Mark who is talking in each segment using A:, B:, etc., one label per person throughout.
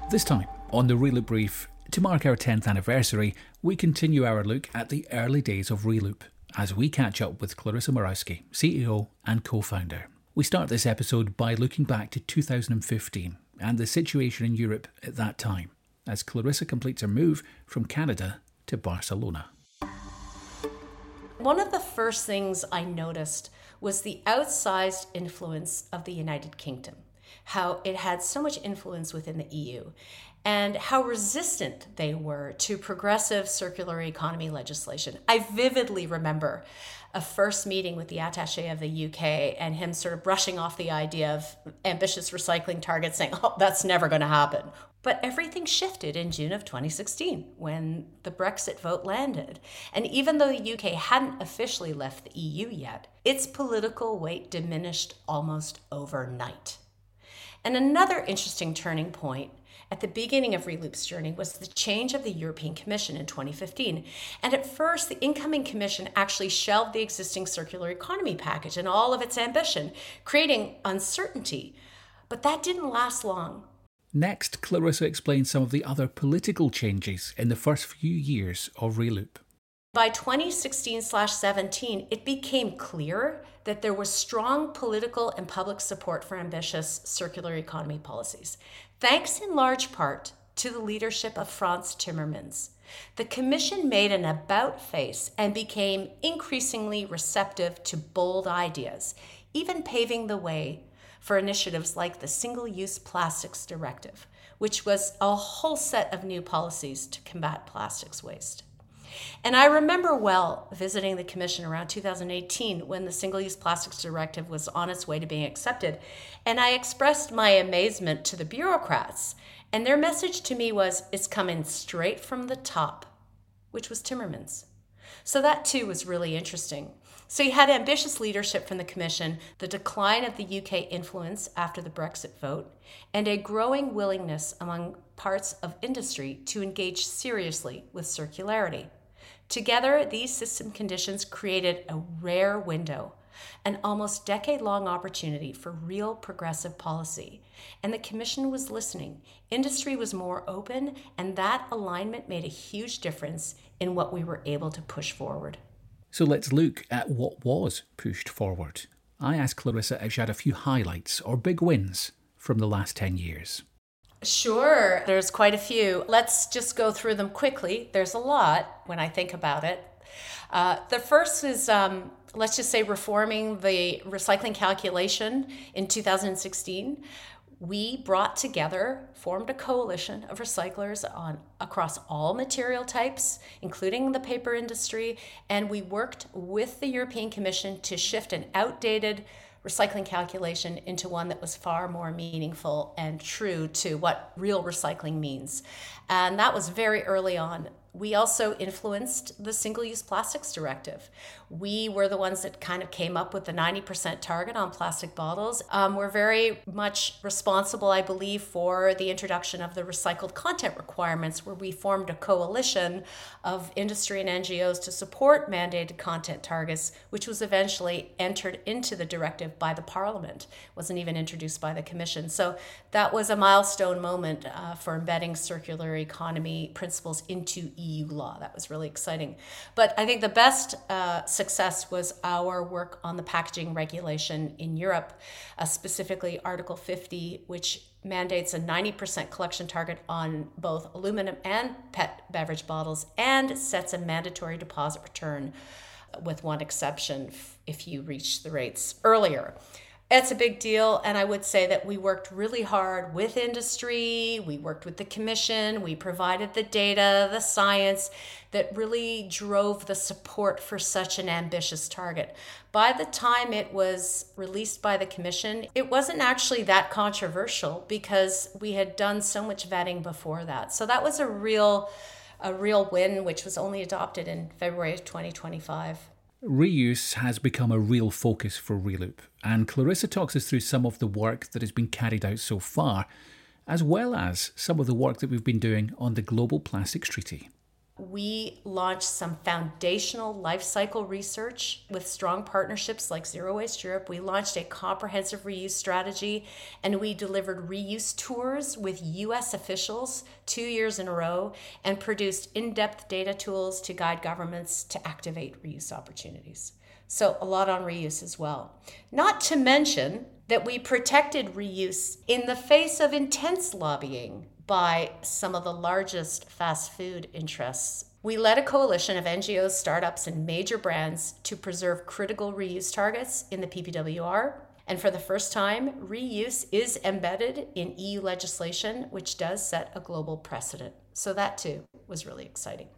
A: This time, on the Reloop Brief, to mark our 10th anniversary, we continue our look at the early days of Reloop as we catch up with Clarissa Morawski, CEO and co-founder. We start this episode by looking back to 2015 and the situation in Europe at that time, as Clarissa completes her move from Canada to Barcelona.
B: One of the first things I noticed was the outsized influence of the United Kingdom, how it had so much influence within the EU, and how resistant they were to progressive circular economy legislation. I vividly remember a first meeting with the attaché of the UK and him sort of brushing off the idea of ambitious recycling targets, saying, oh, that's never going to happen. But everything shifted in June of 2016 when the Brexit vote landed. And even though the UK hadn't officially left the EU yet, its political weight diminished almost overnight. And another interesting turning point at the beginning of Reloop's journey was the change of the European Commission in 2015. And at first, the incoming Commission actually shelved the existing circular economy package and all of its ambition, creating uncertainty. But that didn't last long.
A: Next, Clarissa explains some of the other political changes in the first few years of Reloop.
B: By 2016/17, it became clear that there was strong political and public support for ambitious circular economy policies, thanks in large part to the leadership of Frans Timmermans. The Commission made an about-face and became increasingly receptive to bold ideas, even paving the way for initiatives like the Single-Use Plastics Directive, which was a whole set of new policies to combat plastics waste. And I remember well visiting the Commission around 2018 when the Single-Use Plastics Directive was on its way to being accepted, and I expressed my amazement to the bureaucrats, and their message to me was, it's coming straight from the top, which was Timmermans. So that too was really interesting. So you had ambitious leadership from the Commission, the decline of the UK influence after the Brexit vote, and a growing willingness among parts of industry to engage seriously with circularity. Together, these system conditions created a rare window, an almost decade-long opportunity for real progressive policy. And the Commission was listening. Industry was more open, and that alignment made a huge difference in what we were able to push forward.
A: So let's look at what was pushed forward. I asked Clarissa if she had a few highlights or big wins from the last 10 years.
B: Sure, there's quite a few. Let's just go through them quickly. There's a lot when I think about it. The first is, let's just say, reforming the recycling calculation in 2016. We formed a coalition of recyclers across all material types, including the paper industry, and we worked with the European Commission to shift an outdated recycling calculation into one that was far more meaningful and true to what real recycling means. And that was very early on. We also influenced the Single-Use Plastics Directive. We were the ones that kind of came up with the 90% target on plastic bottles. We're very much responsible, I believe, for the introduction of the recycled content requirements, where we formed a coalition of industry and NGOs to support mandated content targets, which was eventually entered into the directive by the Parliament. It wasn't even introduced by the Commission. So that was a milestone moment for embedding circular economy principles into EU law. That was really exciting. But I think the best success was our work on the packaging regulation in Europe, specifically Article 50, which mandates a 90% collection target on both aluminum and PET beverage bottles and sets a mandatory deposit return with one exception if you reach the rates earlier. It's a big deal, and I would say that we worked really hard with industry, we worked with the Commission, we provided the data, the science that really drove the support for such an ambitious target. By the time it was released by the Commission, it wasn't actually that controversial because we had done so much vetting before that. So that was a real win, which was only adopted in February of 2025.
A: Reuse has become a real focus for Reloop, and Clarissa talks us through some of the work that has been carried out so far, as well as some of the work that we've been doing on the Global Plastics Treaty.
B: We launched some foundational life cycle research with strong partnerships like Zero Waste Europe. We launched a comprehensive reuse strategy, and we delivered reuse tours with US officials 2 years in a row and produced in-depth data tools to guide governments to activate reuse opportunities. So a lot on reuse as well. Not to mention that we protected reuse in the face of intense lobbying by some of the largest fast food interests. We led a coalition of NGOs, startups, and major brands to preserve critical reuse targets in the PPWR. And for the first time, reuse is embedded in EU legislation, which does set a global precedent. So that too was really exciting.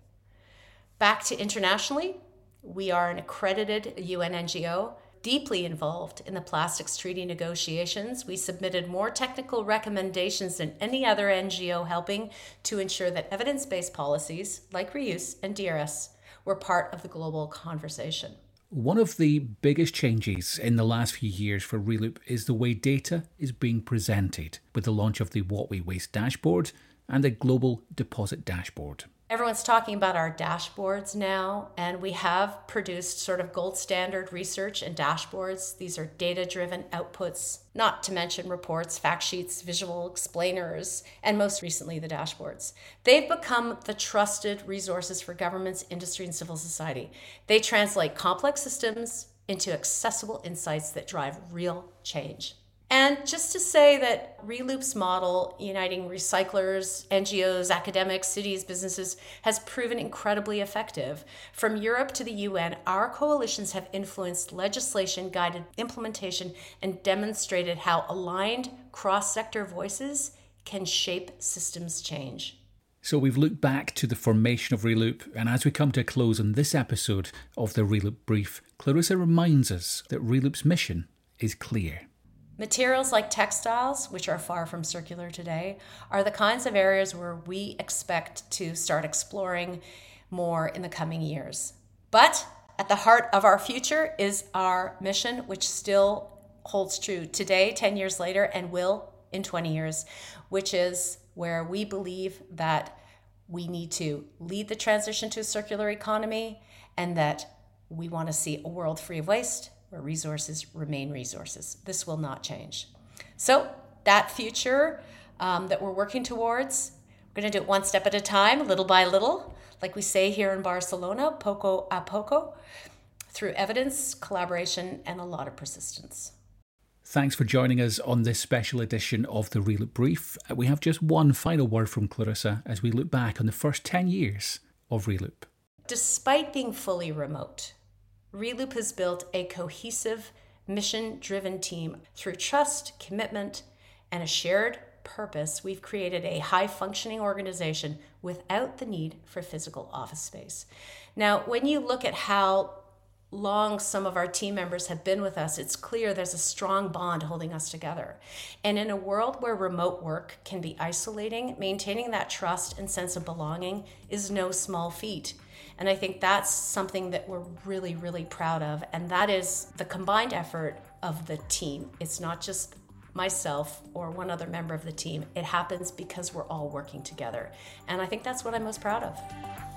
B: Back to internationally, we are an accredited UN NGO, deeply involved in the plastics treaty negotiations. We submitted more technical recommendations than any other NGO, helping to ensure that evidence-based policies like reuse and DRS were part of the global conversation.
A: One of the biggest changes in the last few years for Reloop is the way data is being presented, with the launch of the What We Waste dashboard and the Global Deposit Dashboard.
B: Everyone's talking about our dashboards now, and we have produced sort of gold standard research and dashboards. These are data-driven outputs, not to mention reports, fact sheets, visual explainers, and most recently, the dashboards. They've become the trusted resources for governments, industry, and civil society. They translate complex systems into accessible insights that drive real change. And just to say that Reloop's model, uniting recyclers, NGOs, academics, cities, businesses, has proven incredibly effective. From Europe to the UN, our coalitions have influenced legislation, guided implementation, and demonstrated how aligned cross-sector voices can shape systems change.
A: So we've looked back to the formation of Reloop, and as we come to a close on this episode of the Reloop Brief, Clarissa reminds us that Reloop's mission is clear.
B: Materials like textiles, which are far from circular today, are the kinds of areas where we expect to start exploring more in the coming years. But at the heart of our future is our mission, which still holds true today, 10 years later, and will in 20 years, which is where we believe that we need to lead the transition to a circular economy, and that we want to see a world free of waste, where resources remain resources. This will not change. So that future that we're working towards, we're going to do it one step at a time, little by little, like we say here in Barcelona, poco a poco, through evidence, collaboration, and a lot of persistence.
A: Thanks for joining us on this special edition of the Reloop Brief. We have just one final word from Clarissa as we look back on the first 10 years of Reloop.
B: Despite being fully remote, Reloop has built a cohesive, mission-driven team. Through trust, commitment, and a shared purpose, we've created a high-functioning organization without the need for physical office space. Now, when you look at how long some of our team members have been with us, it's clear there's a strong bond holding us together. And in a world where remote work can be isolating, maintaining that trust and sense of belonging is no small feat. And I think that's something that we're really, really proud of. And that is the combined effort of the team. It's not just myself or one other member of the team. It happens because we're all working together. And I think that's what I'm most proud of.